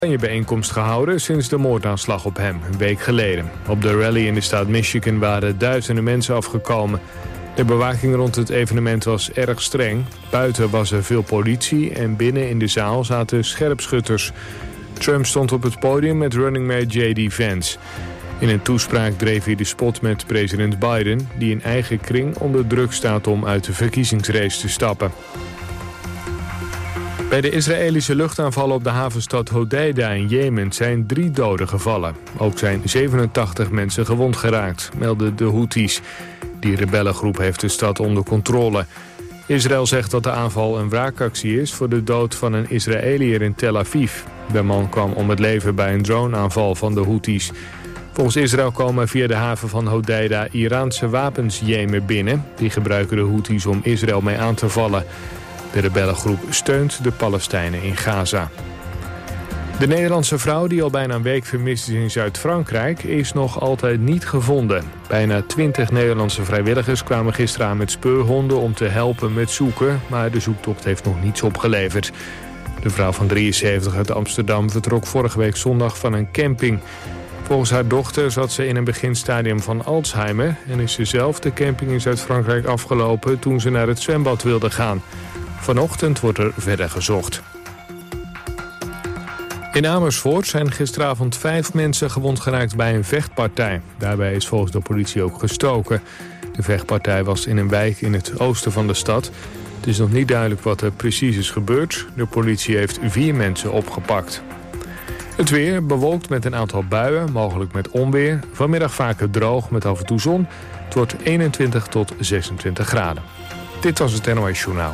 bijeenkomst gehouden sinds de moordaanslag op hem, een week geleden. Op de rally in de staat Michigan waren duizenden mensen afgekomen. De bewaking rond het evenement was erg streng. Buiten was er veel politie en binnen in de zaal zaten scherpschutters. Trump stond op het podium met running mate J.D. Vance. In een toespraak dreef hij de spot met president Biden, die in eigen kring onder druk staat om uit de verkiezingsrace te stappen. Bij de Israëlische luchtaanvallen op de havenstad Hodeida in Jemen zijn 3 doden gevallen. Ook zijn 87 mensen gewond geraakt, melden de Houthis. Die rebellengroep heeft de stad onder controle. Israël zegt dat de aanval een wraakactie is voor de dood van een Israëliër in Tel Aviv. De man kwam om het leven bij een droneaanval van de Houthis. Volgens Israël komen via de haven van Hodeida Iraanse wapens Jemen binnen. Die gebruiken de Houthis om Israël mee aan te vallen. De rebellengroep steunt de Palestijnen in Gaza. De Nederlandse vrouw die al bijna een week vermist is in Zuid-Frankrijk is nog altijd niet gevonden. Bijna 20 Nederlandse vrijwilligers kwamen gisteren aan met speurhonden om te helpen met zoeken, maar de zoektocht heeft nog niets opgeleverd. De vrouw van 73 uit Amsterdam vertrok vorige week zondag van een camping. Volgens haar dochter zat ze in een beginstadium van Alzheimer en is ze zelf de camping in Zuid-Frankrijk afgelopen toen ze naar het zwembad wilde gaan. Vanochtend wordt er verder gezocht. In Amersfoort zijn gisteravond 5 mensen gewond geraakt bij een vechtpartij. Daarbij is volgens de politie ook gestoken. De vechtpartij was in een wijk in het oosten van de stad. Het is nog niet duidelijk wat er precies is gebeurd. De politie heeft 4 mensen opgepakt. Het weer bewolkt met een aantal buien, mogelijk met onweer. Vanmiddag vaker droog met af en toe zon. Het wordt 21 tot 26 graden. Dit was het NOS Journaal.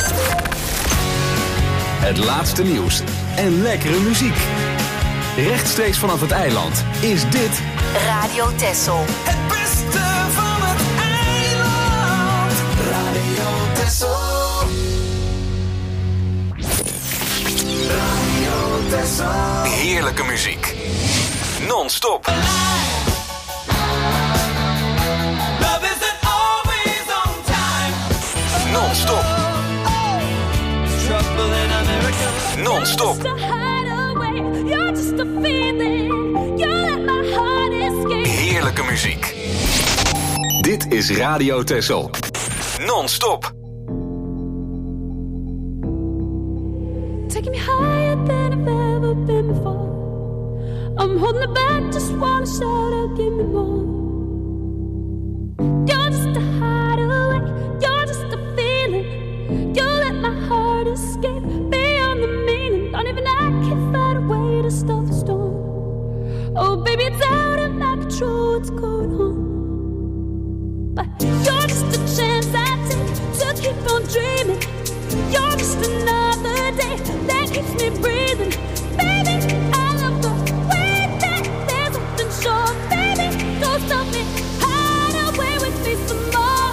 Het laatste nieuws en lekkere muziek. Rechtstreeks vanaf het eiland is dit Radio Texel. Het beste van het eiland. Radio Texel. Radio Texel. heerlijke muziek. Non-stop. Non-stop. Non-stop. Heerlijke muziek. Dit is Radio Texel. Non-stop. Taking me higher than I've ever been before. I'm holding it back, just wanna shout out, give me more. You're just a hideaway, you're just a feeling. You let my heart escape beyond the meaning. Don't even I can find a way to stop the storm. Oh baby, it's out of my control, what's going on? But you're just a chance I take to keep on dreaming. You're just another day that keeps me breathing. Baby, I love the way that there's something sure. Baby, don't stop me, hide away with me some more.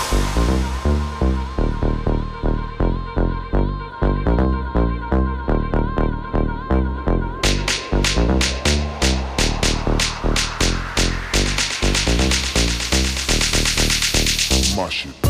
Mash it.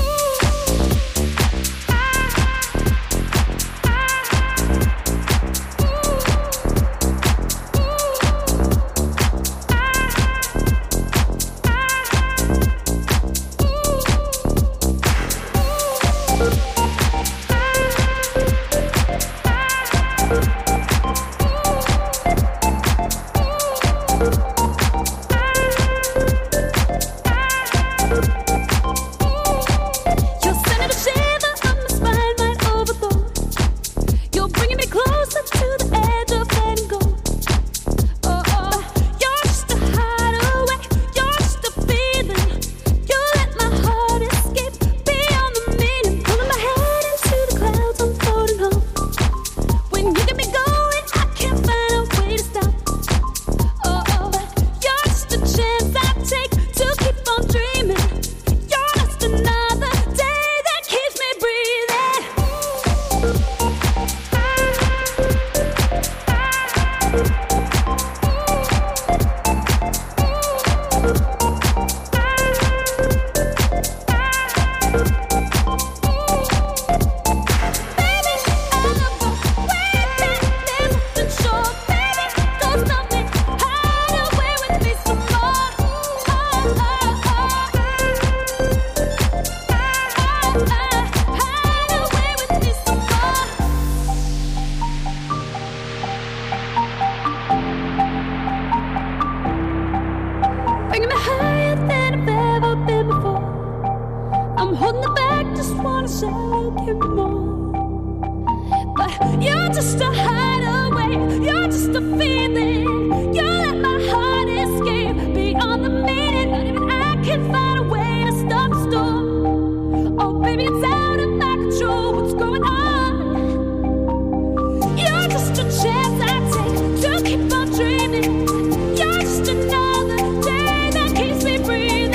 just a feeling. You let my heart escape beyond the meaning. Not even I can find a way to stop the storm. Oh, baby, it's out of my control. What's going on? You're just a chance I take to keep on dreaming. You're just another day that keeps me breathing.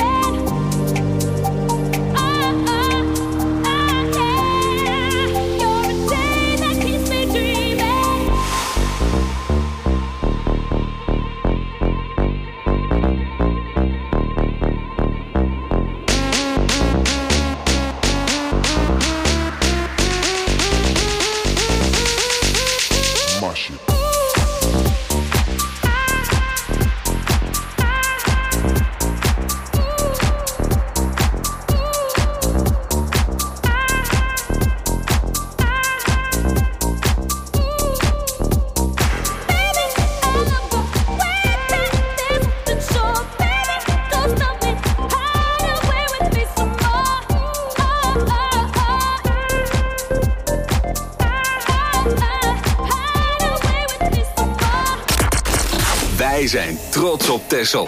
Yeah. You're a day that keeps me dreaming. Mash it. Wij zijn trots op Texel.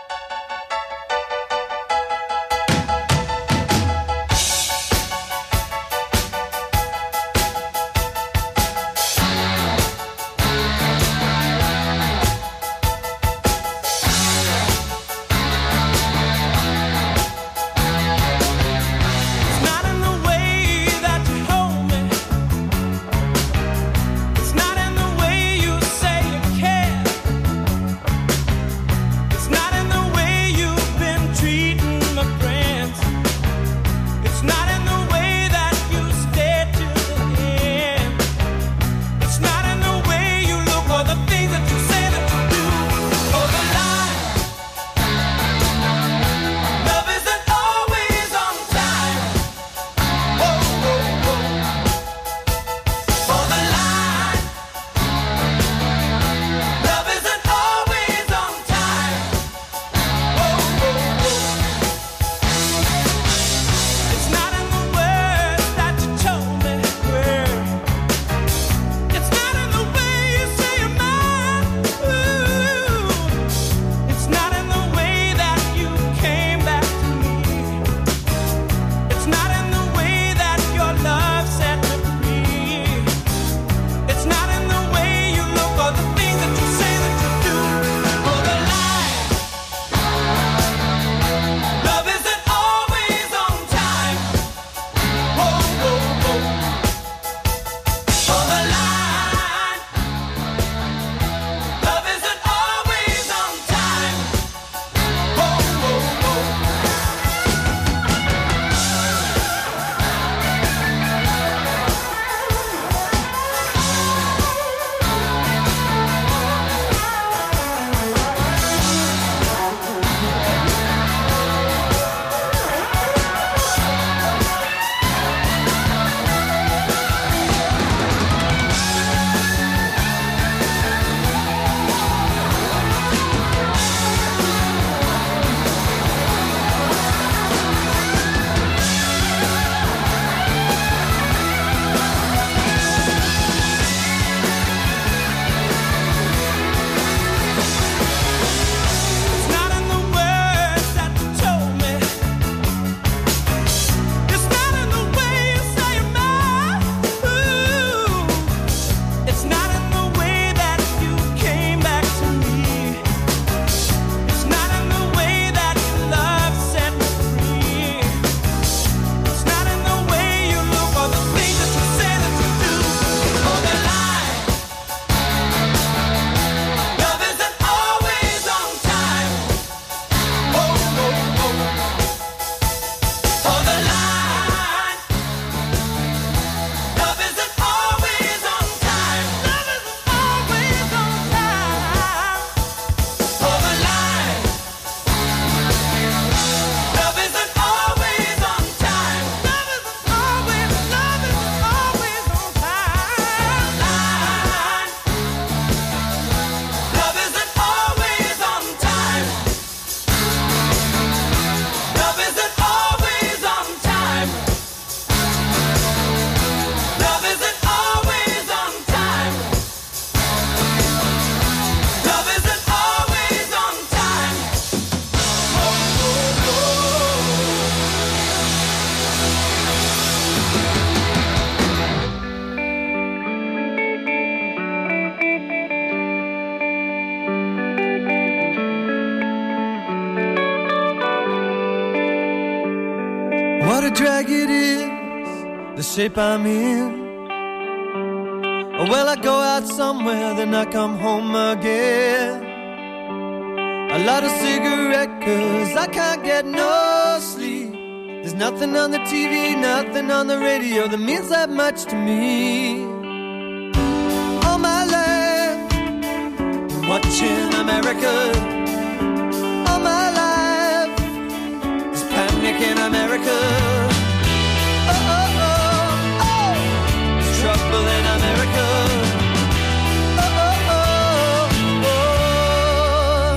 It's not in the way that you hold me. It's not in the way you say you care. It's not a drag it is, the shape I'm in. Well, I go out somewhere, then I come home again. A lot of cigarette, 'cause I can't get no sleep. There's nothing on the TV, nothing on the radio that means that much to me. All my life, watching America. All my life, there's panic in America. Oh, oh, oh, oh, there's trouble in America. Oh, oh, oh, oh.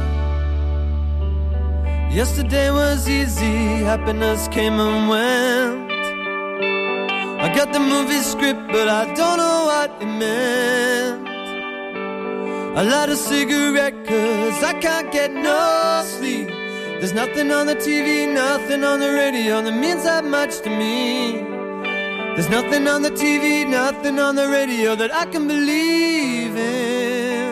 Yesterday was easy, happiness came and went. I got the movie script, but I don't know what it meant. I light a cigarette, 'cause I can't get no sleep. There's nothing on the TV, nothing on the radio that means that much to me. There's nothing on the TV, nothing on the radio that I can believe in.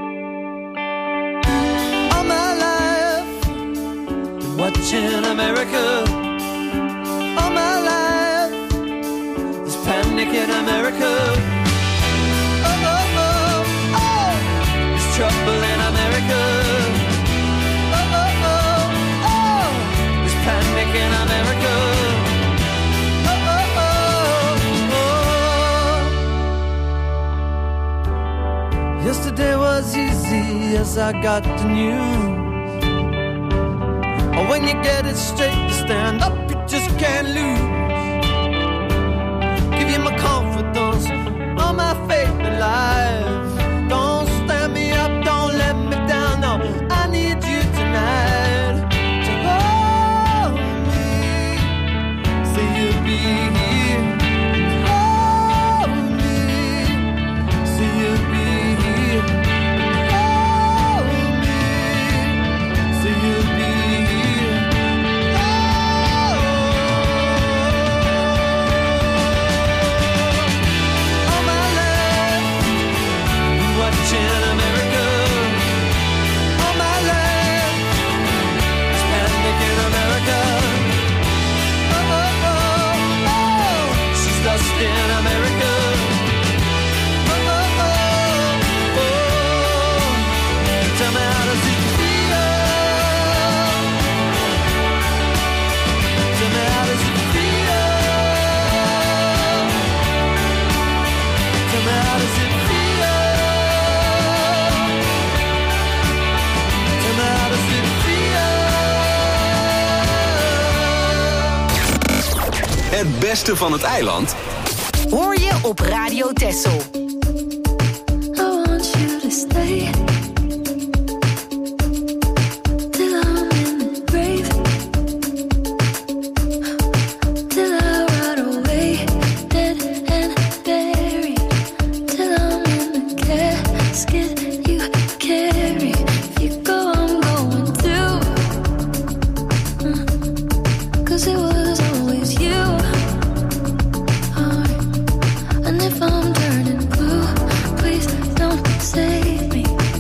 All my life, watching America. All my life, there's panic in America. Oh, oh, oh, oh, there's trouble in America. Oh, oh, oh, oh, there's panic in America. Oh, oh, oh, oh. Yesterday was easy as I got the news. Oh, when you get it straight, you stand up, you just can't lose. Give you my confidence, all my faith in life. Don't stand me up, don't let me down, no, I need you tonight. To hold me, say you'll be here. Hold me, say you'll be here. Hold me, say you'll be here. All my life, watching America. All my life, there's panic in America. Oh, oh, oh, oh, she's lost in America. Oh, oh, oh, oh, tell me how does it feel? Tell me how does it feel? Tell me how does it feel? Tell me how does it feel? Het beste van het eiland Hoor je op Radio Texel. I want you to stay till I'm in the grave, till I rot away, dead and buried, till I'm in the casket you carry. If you go, I'm going too, 'cause it was always you. And if I'm turning blue, please don't save me.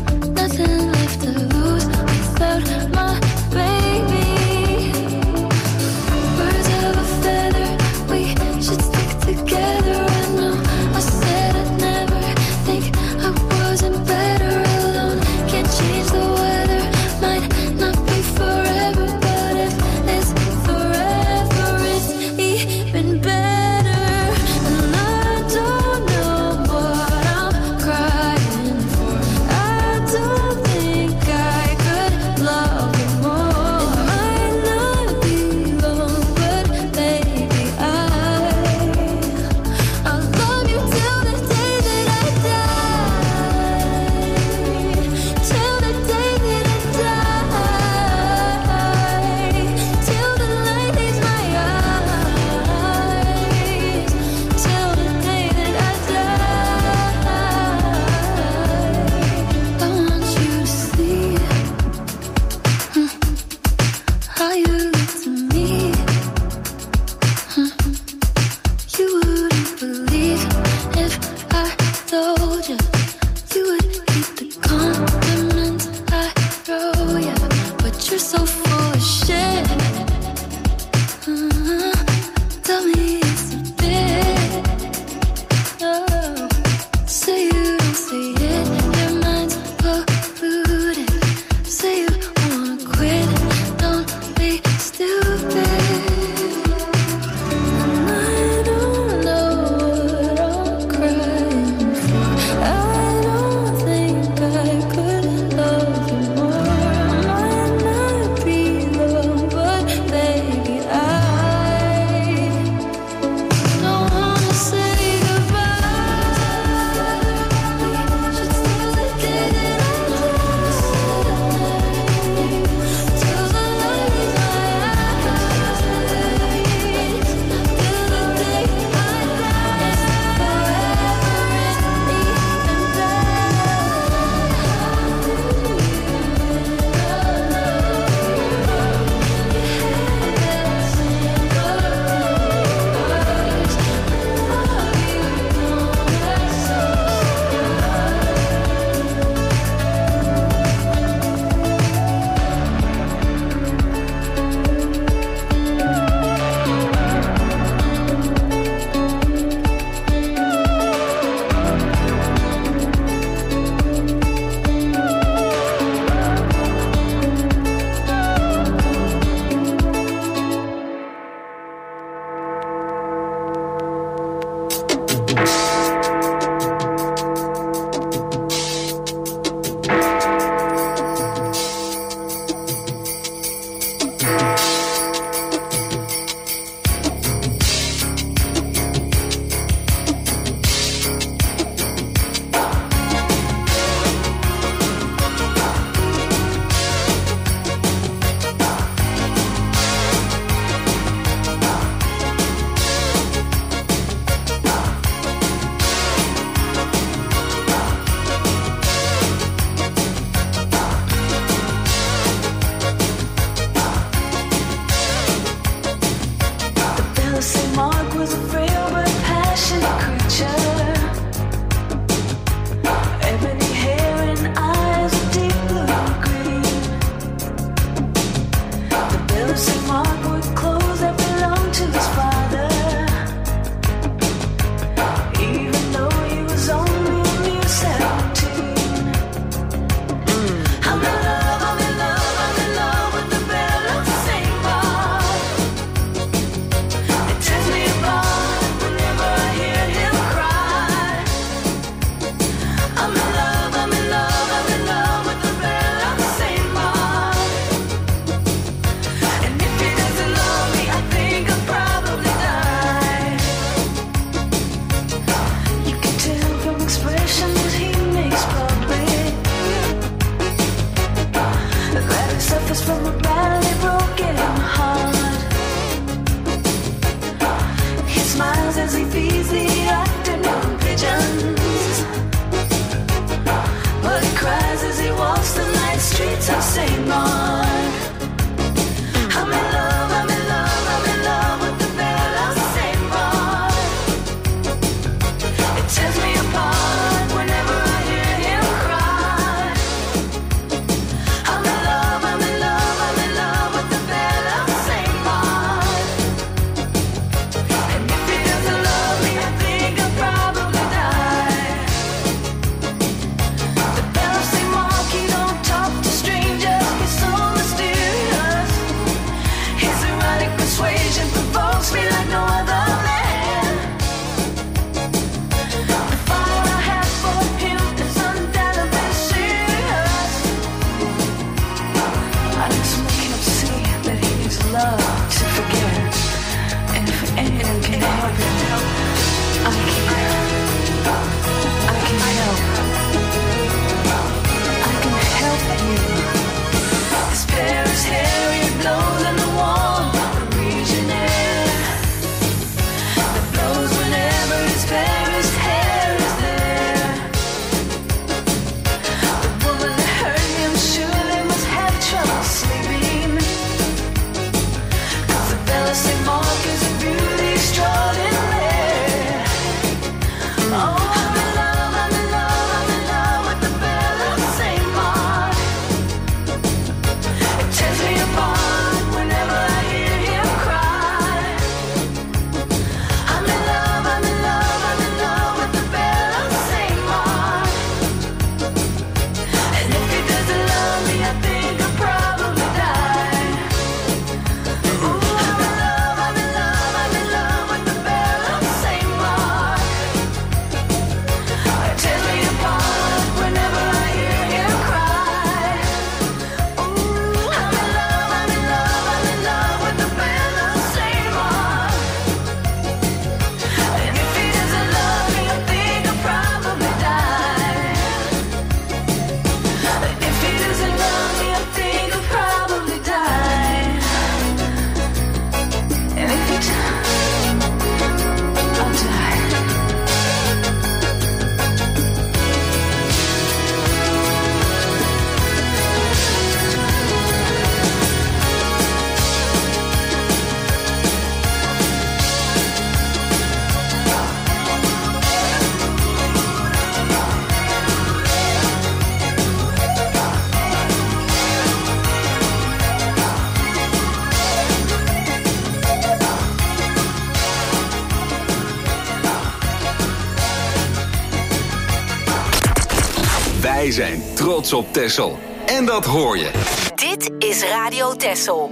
Wij zijn trots op Texel. En dat hoor je. Dit is Radio Texel.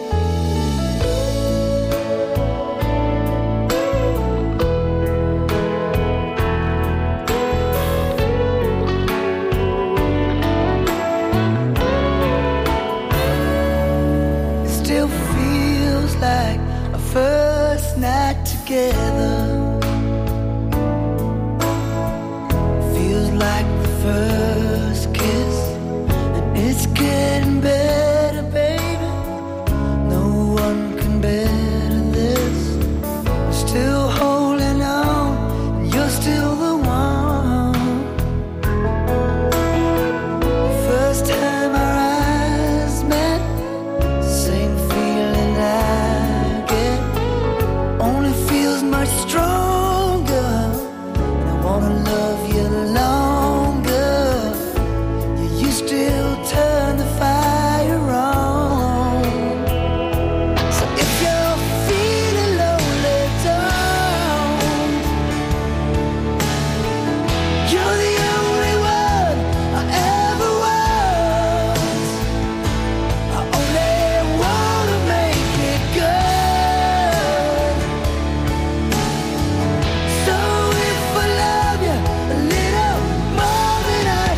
Still feels like a first night together. Feels like the first kiss, and it's getting better, baby. No one can better this. I'm still holding on, and you're still the one. First time our eyes met, same feeling I get, only feels much stronger. And I wanna love you longer. You still turn the fire on. So if you're feeling lonely, don't. You're the only one I ever was. I only wanna make it good. So if I love you a little more than I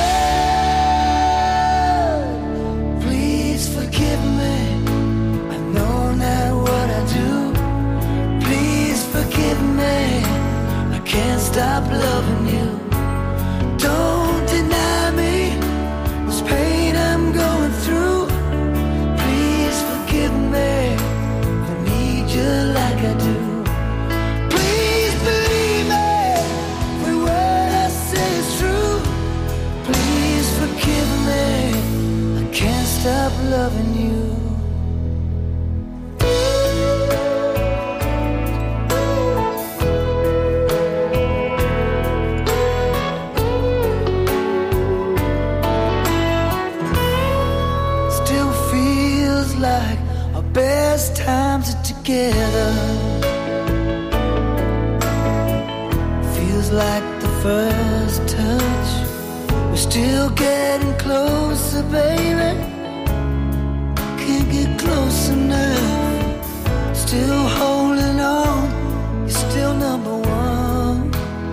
should, please forgive me. I know not what I do. Please forgive me. I can't stop loving you. Don't deny me this pain I'm going through. Please forgive me. I need you like I do. Please believe me. Every word I say is true. Please forgive me. I can't stop loving you. Still feels like our best times are together. Feels like the first touch. We're still getting closer, baby. Can't get close enough. Still holding on. You're still number one.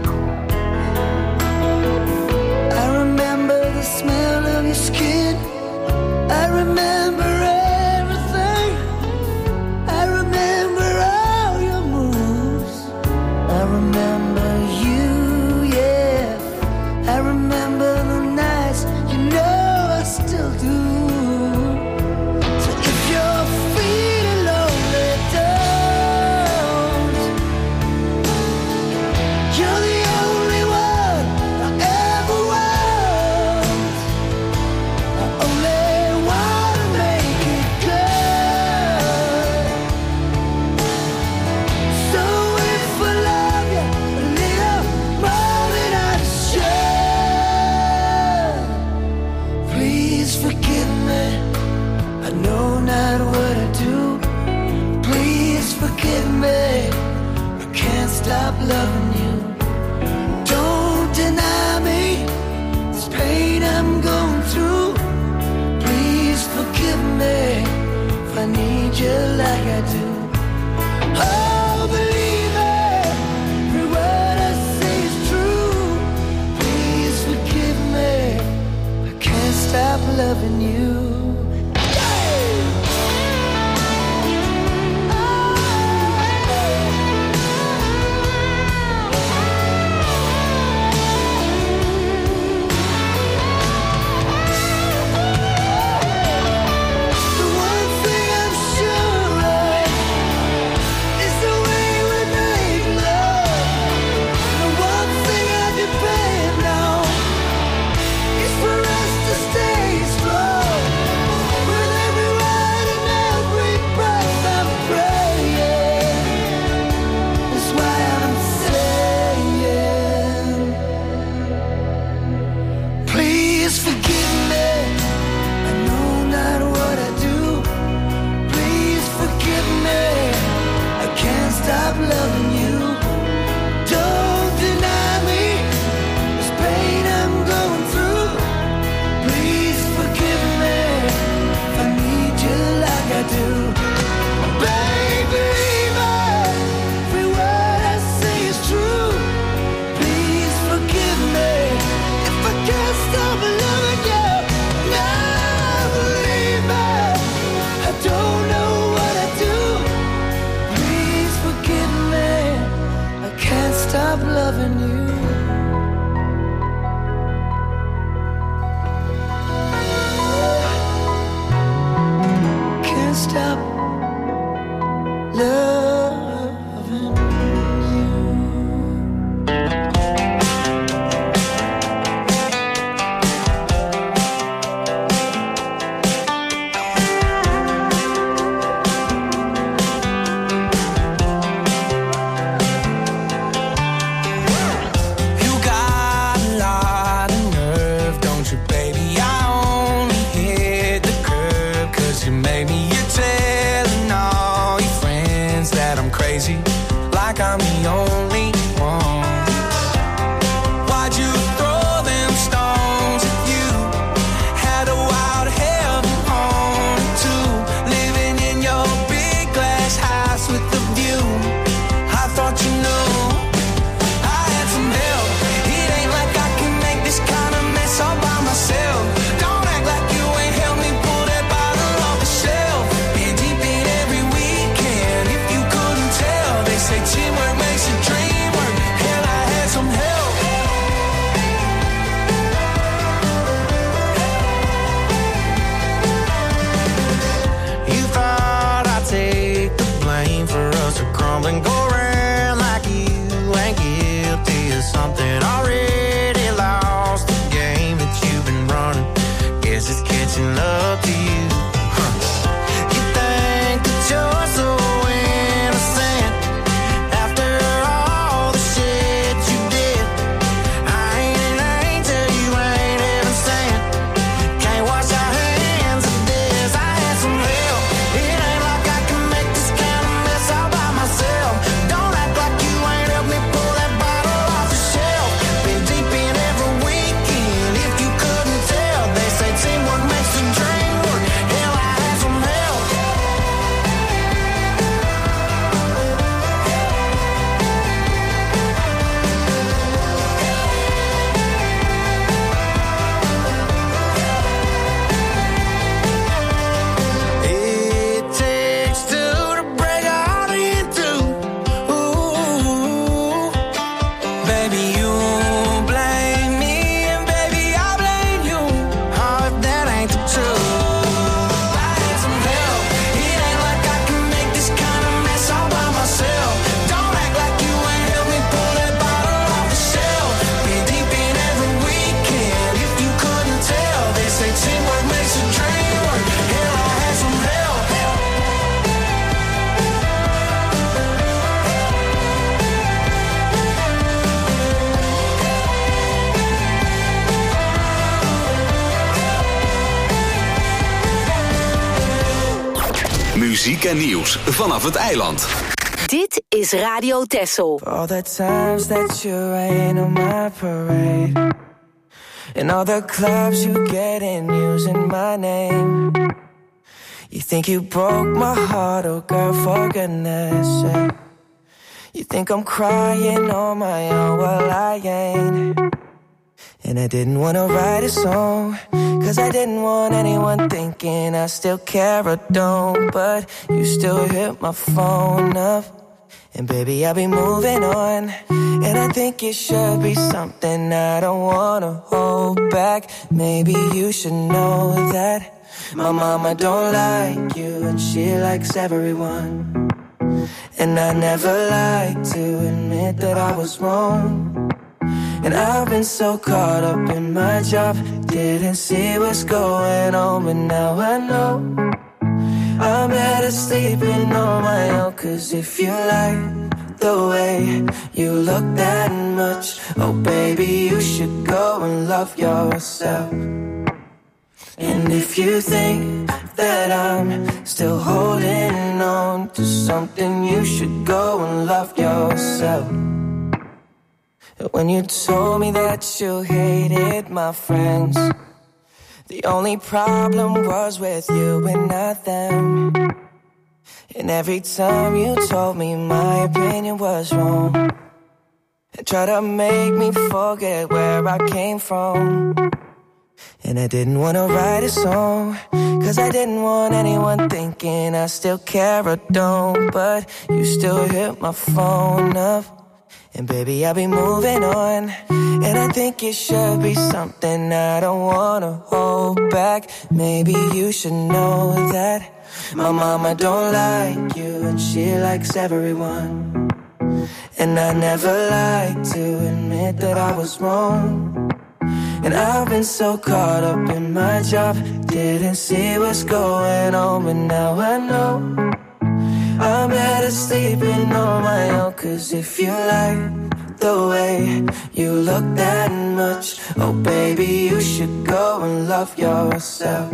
I remember the smell of your skin. I remember everything. I remember all your moves. I remember you, yeah. I remember the nights, you know I still do. So if you're feeling lonely, don't. You're the only one I ever was. I only wanna make it good. So if I love you a little more than I should, please forgive me. I know not what I do. Please forgive me. I can't stop loving you. Don't deny me this pain I'm going through. Please forgive me if I need you like I do. Oh, believe me, every word I say is true. Please forgive me, I can't stop loving you. The one thing I'm sure of is the way we make love. The one thing I depend on is for us to stay strong. making love to you. You think that you're so innocent after all the shit you did. I ain't an angel, you ain't heaven sent. Can't wash our hands of this. I had some help. It ain't like I can make this kind of mess all by myself. Don't act like you ain't helped me pull that bottle off the shelf. Been deep in every weekend. If you couldn't tell, they say teamwork makes the dream work. Hell, I had some help. It takes two to break a heart in two. Ooh, baby, you blame me, and baby, I blame you. Oh, if that ain't the truth. I had some help. It ain't like I can make this kind of mess all by myself. Don't act like you ain't helped me pull that bottle off the shelf. Been deep in every weekend. If you couldn't tell, they say teamwork makes a dream work. Hell, I had some help. Muziek en nieuws vanaf het eiland. Dit is Radio Texel. All the times that you rain on my parade, and all the clubs you get in using my name. You think you broke my heart, oh girl, for goodness sake. You think I'm crying on my own, well I ain't. And I didn't wanna write a song, cause I didn't want anyone thinking I still care or don't. But you still hit my phone up, and baby, I'll be moving on. And I think it should be something I don't wanna hold back. Maybe you should know that my mama don't like you, and she likes everyone. And I never like to admit that I was wrong. And I've been so caught up in my job, didn't see what's going on, but now I know I'm better sleeping on my own. Cause if you like the way you look that much, oh baby, you should go and love yourself. And if you think that I'm still holding on to something, you should go and love yourself. When you told me that you hated my friends, the only problem was with you and not them. And every time you told me my opinion was wrong, and tried to make me forget where I came from. And I didn't want to write a song, cause I didn't want anyone thinking I still care or don't. But you still hit my phone up, and baby, I'll be moving on. And I think it should be something I don't wanna hold back. Maybe you should know that my mama don't like you, and she likes everyone. And I never like to admit that I was wrong. And I've been so caught up in my job, didn't see what's going on, but now I know I'm better sleeping on my own. Cause if you like the way you look that much, oh baby, you should go and love yourself.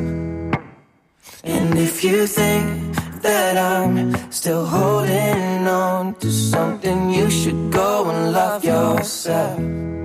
And if you think that I'm still holding on to something, you should go and love yourself.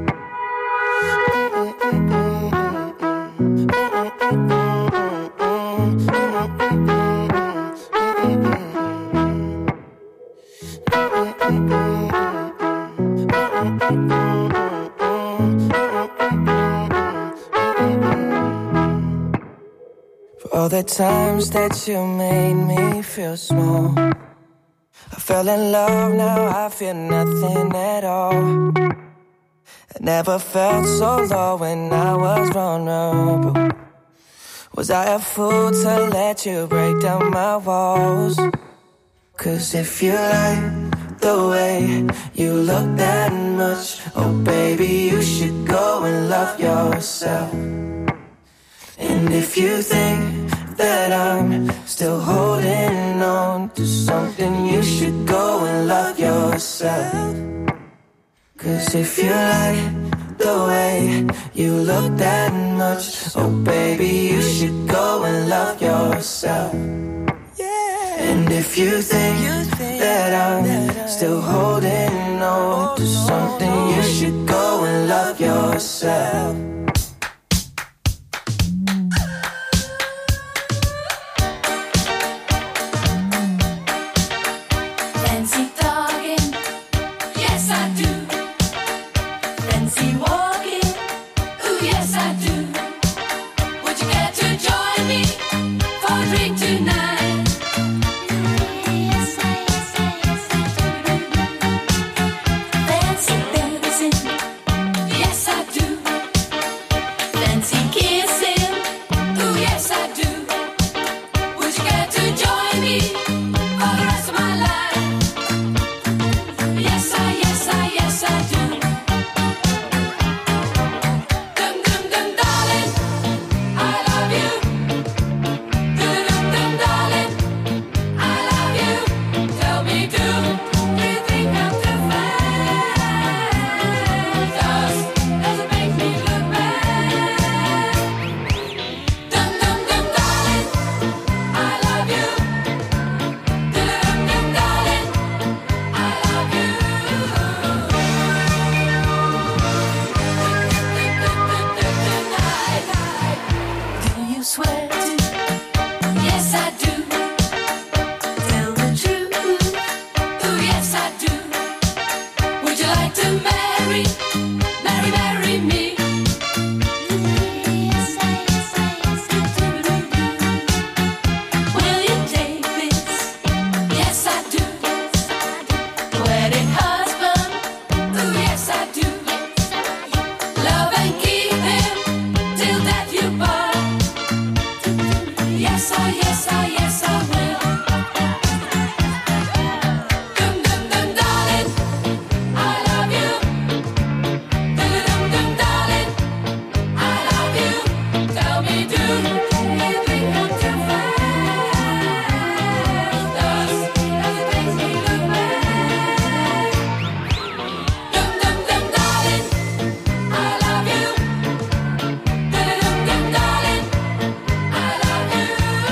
For all the times that you made me feel small, I fell in love, now I feel nothing at all. I never felt so low when I was vulnerable. Was I a fool to let you break down my walls? Cause if you like the way you look that much, oh baby, you should go and love yourself. And And if you think that I'm still holding on to something, you should go and love yourself. 'Cause if you like the way you look that much, oh baby, you should go and love yourself. And if you think that I'm still holding on to something, you should go and love yourself. Fancy talking, yes I do. Fancy walking, ooh yes I do. Would you care to join me for a drink tonight? Yes I do. Fancy dancing, yes I do. Fancy kissing, ooh yes I do. Would you care to join me for the rest of my life? Yes I do. Dum dum dum darling, I love you. Dum dum dum darling, I love you. Tell me, do you think I'm too fast? Does it make me look bad? Dum dum dum darling, I love you. Dum dum dum darling, I love you. Do you swear to? Yes, I do. Tell the truth. Ooh, yes, I do. Would you like to marry me? Yes, I do. Will you take this? Yes, I do. Wedding husband. Ooh, yes, I do. Love and keep him till death you part. Yes, I will. Dum dum dum darling, I love you. Dum dum dum darling, I love you. Tell me, do you think I'm too fast? Does it make me look bad? Dum dum dum darling, I love you. Dum dum dum darling, I love you.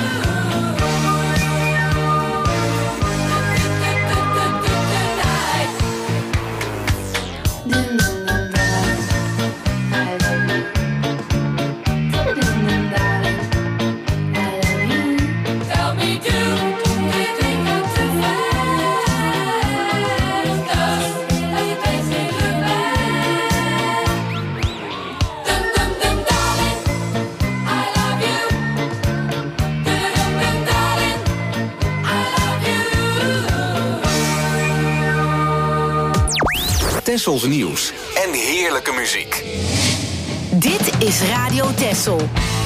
Tell me, do you think I'm too fast? Does it make me look bad? Dum dum dum darling, I love you. Dum dum dum darling, I love you. Tessels nieuws en heerlijke muziek. Dit is Radio Tessel.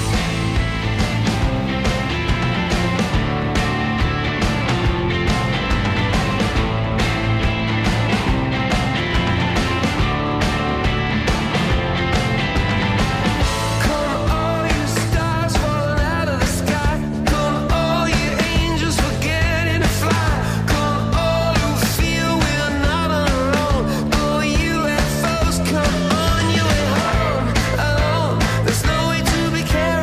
Come all you stars falling out of the sky. Come all you angels forgetting to fly. Come all who feel we're not alone. All UFOs, come on your way home alone. There's no way to be careful.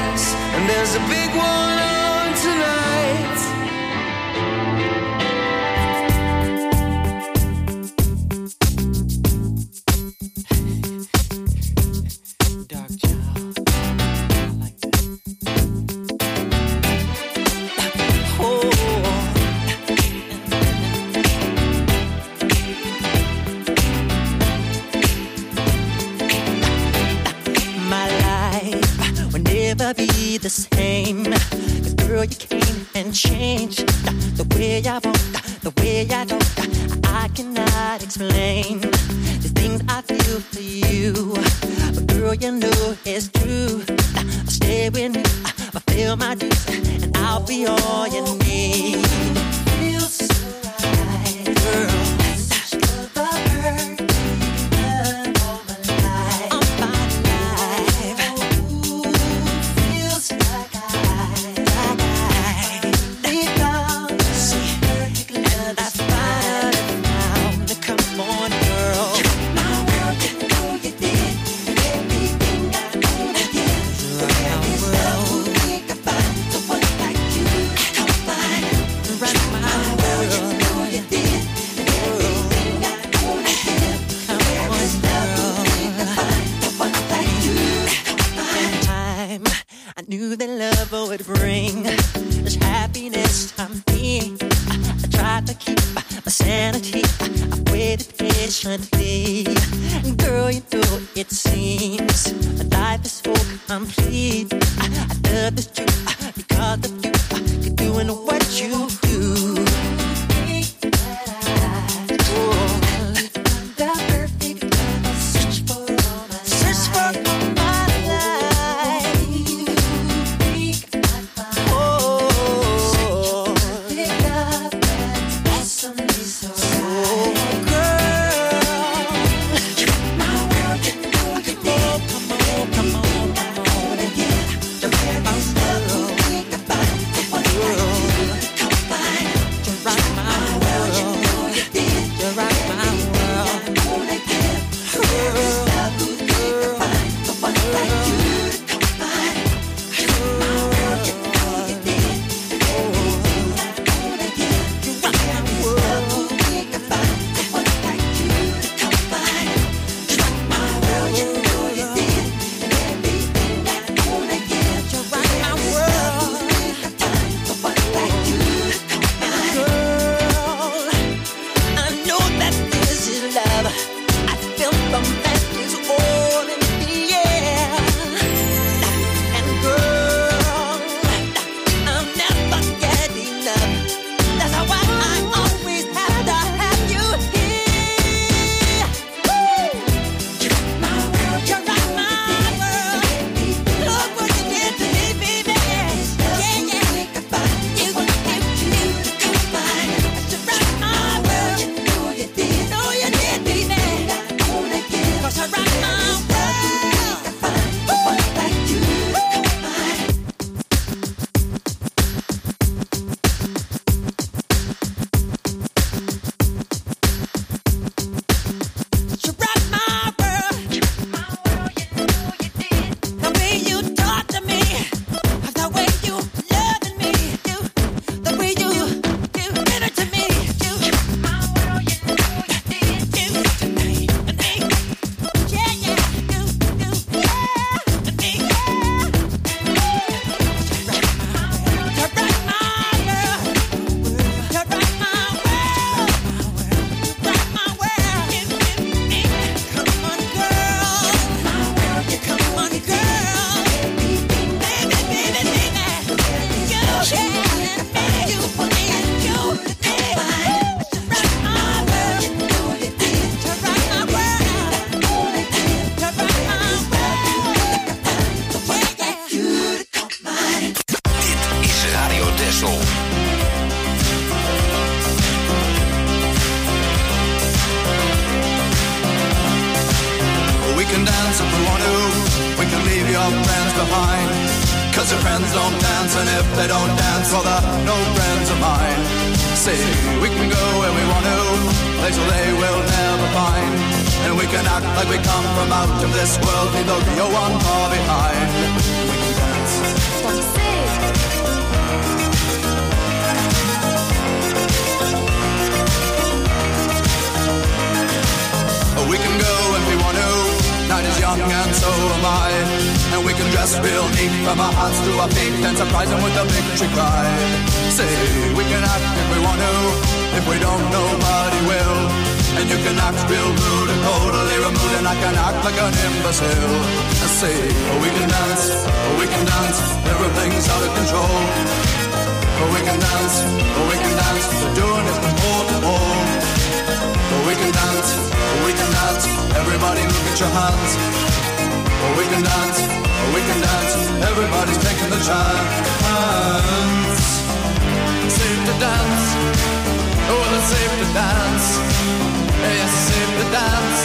Vegas, and there's a big one on tonight. Dark child, I like that. Oh. My life will never be the same. 'Cause girl, you came and changed the way I walk, the way I talk. I cannot explain the things I feel for you. But girl, you know it's true. I'll stay with me, I'll feel my dues, and I'll be all you need. Feels so right, girl. Would bring this happiness I'm being. I tried to keep my sanity. I waited patiently. Girl, you know it seems my life is so complete. I love this truth because of you. You're doing what you do. behind. 'Cause your friends don't dance, and if they don't dance, well, they're no friends of mine. See, we can go where we want to, places they will never find. And we can act like we come from out of this world, leave the real one far behind. We can dance us real neat, from our hearts to our feet, and surprise them with a victory cry. Say, we can act if we want to, if we don't, nobody will. And you can act real rude and totally removed, and I can act like an imbecile. I say, we can dance, everything's out of control. We can dance, we're doing it from pole to pole. We can dance, everybody look at your hands. We can dance, everybody's taking the chance. Safe to dance, oh, it's safe to dance. Yes, it's safe to dance.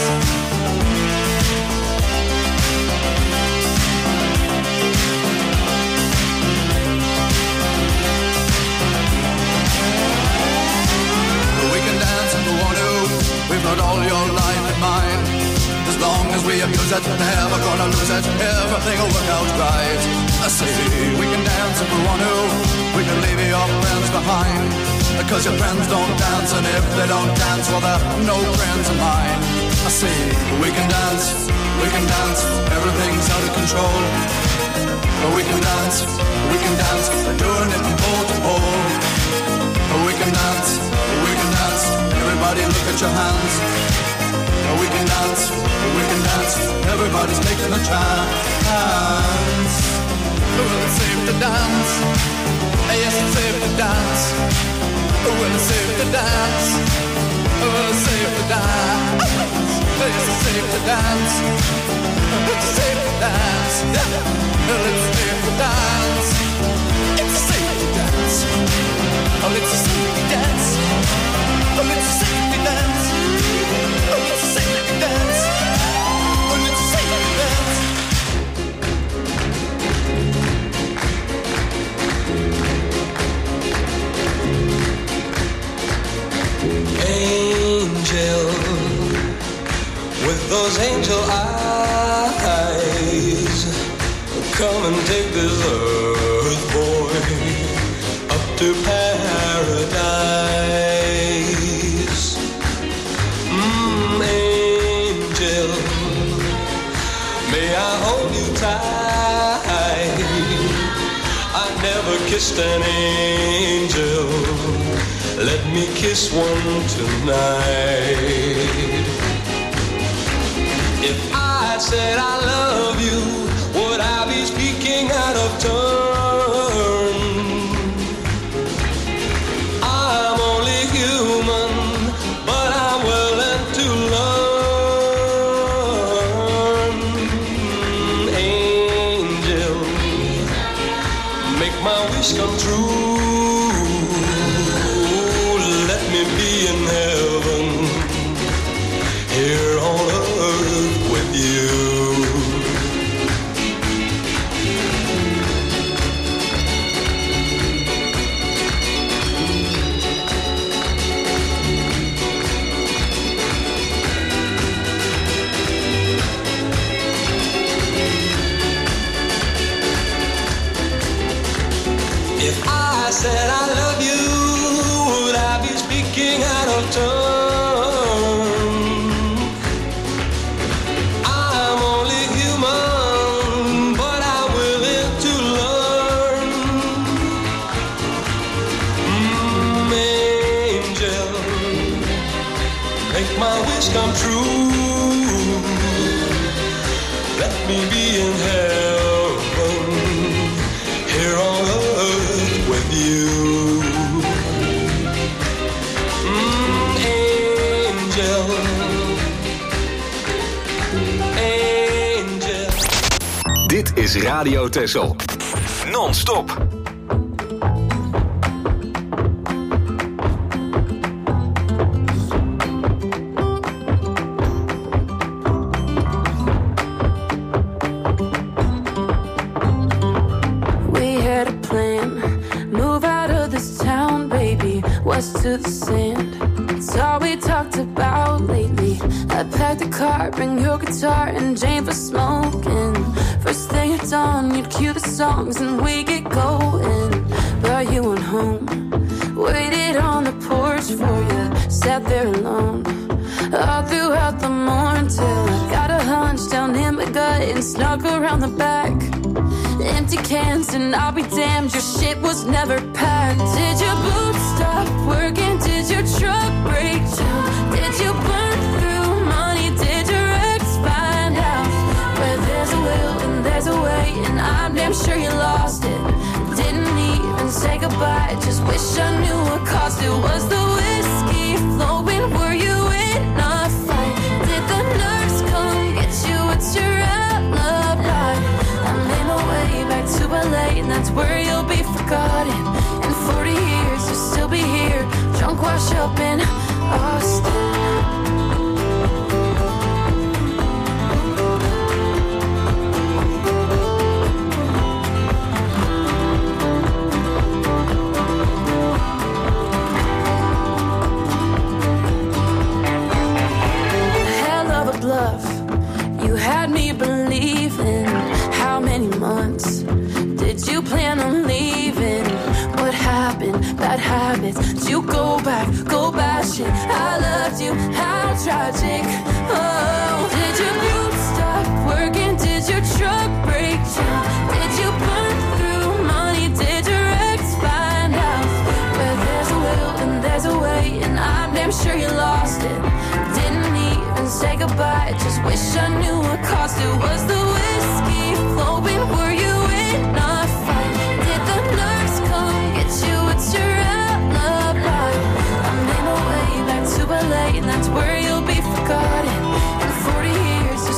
We can dance if we want to. We've got all your life in mind. As long as we abuse it, never gonna lose it. Everything will work out right. I say we can dance if we want to. We can leave your friends behind, because your friends don't dance, and if they don't dance, well, they're no friends of mine. I say we can dance, everything's out of control. But we can dance, we're doing it from pole to pole. We can dance, everybody look at your hands. We can dance, everybody's taking a chance. Well, it's safe to dance, yes, it's safe to dance. Well, it's safe to dance, well, it's safe to dance. It's safe to dance, it's safe to dance. Well, it's safe to dance, it's safe to dance. Oh, it's a safety dance. Oh, it's a safety dance. Oh, it's a safety dance. Oh, it's a safety dance. Angel, with those angel eyes, come and take this earth boy up to paradise. Angel, may I hold you tight? I never kissed an angel, let me kiss one tonight. If I said I love you, would I be speaking out of turn? I'm only human, but I'm willing to learn. Angel, make my wish come true. Let me be in heaven, here on earth with you. If I said I love you, would I be speaking out of turn? I'm only human, but I'm willing to learn. Angel, make my wish come true. Let me be in heaven, here on earth with you. Angel, angel. Dit is Radio Texel. Non-stop. To the sand, it's all we talked about lately. I packed a car, bring your guitar and Jane for smoking. First thing at dawn, you'd cue the songs and we get going. But you went home, waited on the porch for you, sat there alone all throughout the morning till I got a hunch down down in my gut and snuck around the back. Empty cans and I'll be damned, your shit was never packed. Did your boots stop working? Did your truck break down? Did you burn through money? Did your ex find out? Where there's a will and there's a way, and I'm damn sure you lost it. Didn't even say goodbye, just wish I knew what cost it. Was the whiskey flowing? Were you in a fight? Did the nurse come get you? What's your alibi? I made my way back to LA, and that's where you'll be forgotten. In 40 years you'll still be here, drunk, wash up in Austin. You had me believing. How many months did you plan on leaving? What happened? Bad habits. Did you go back, go bashing? I loved you, how tragic. Oh, did your boots stop working? Did your truck break down? Did you burn through money? Did your ex find out? Where there's a will and there's a way, and I'm damn sure you lost it. Didn't even say goodbye, just wish I knew what cost it. Was the whiskey flowing? Were you in a fight? Did the nurse come get you? It's your alibi. I made my way back to LA, and that's where you'll be forgotten. In 40 years you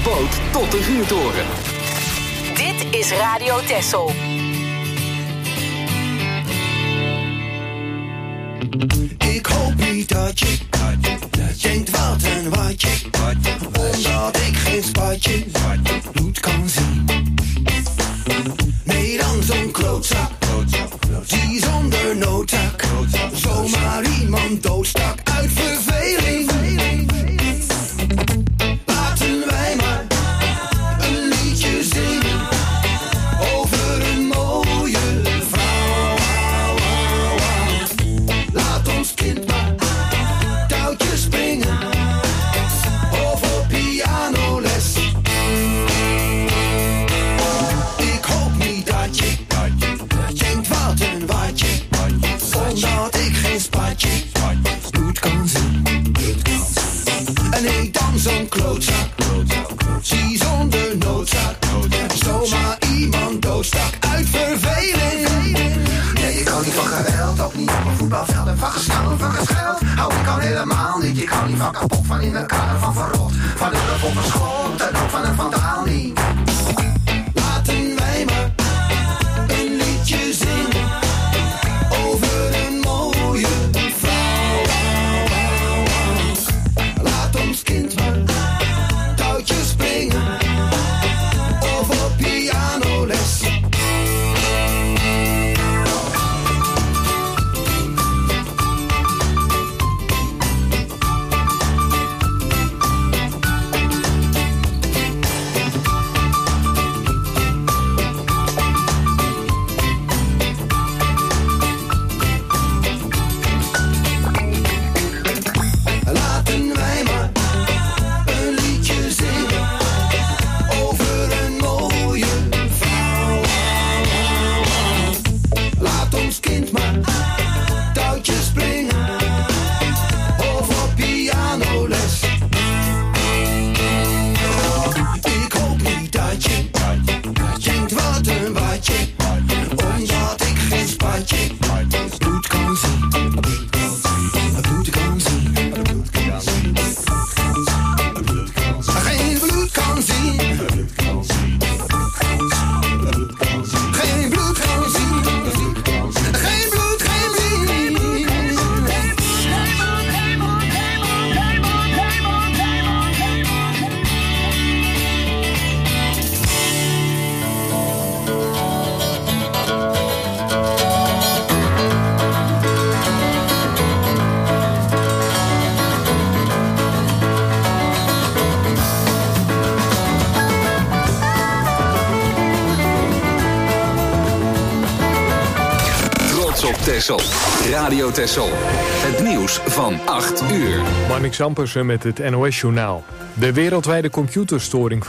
boot tot de vuurtoren. Dit is Radio Texel. Ik hoop niet dat je denkt wat een watje, omdat ik geen spatje bloed kan zien. Nee, dan zo'n klootzak, die zonder noodzaak zomaar iemand doodstak uit verveling. Laten wij maar een liedje zingen over een mooie vrouw. Laat ons kind maar touwtjes springen of op pianoles. Ik hoop niet dat je denkt wat een watje, omdat ik geen spatje bloed kan zien. En nee, dan zo'n klootzak, zie zonder noodzaak zomaar iemand doodstak uit verveling. Nee, ik kan niet van geweld, ook niet op een voetbalveld. En van gestaan, van gescheld hou ik al helemaal niet. Ik hou niet van kapot, van in elkaar, van verrot, van hulp op een schot en ook van een vandaal niet. Laten wij maar een liedje zingen over een mooie vrouw. Laat ons kind maar touwtjes springen of op pianoles. Laten wij maar een liedje zingen over een mooie vrouw. Laat ons kind maar touwtjes springen of op pianoles. Ik hoop niet dat je denkt wat een watje, omdat ik geen spatje bloed kan zien. Bloed kan zien. Geen bloed kan zien. Geen bloed kan zien. Geen bloed, geen zien. Trots op Texel. Radio Texel. Het nieuws van 8 uur. Marnix Ampersen met het NOS-journaal. De wereldwijde computerstoring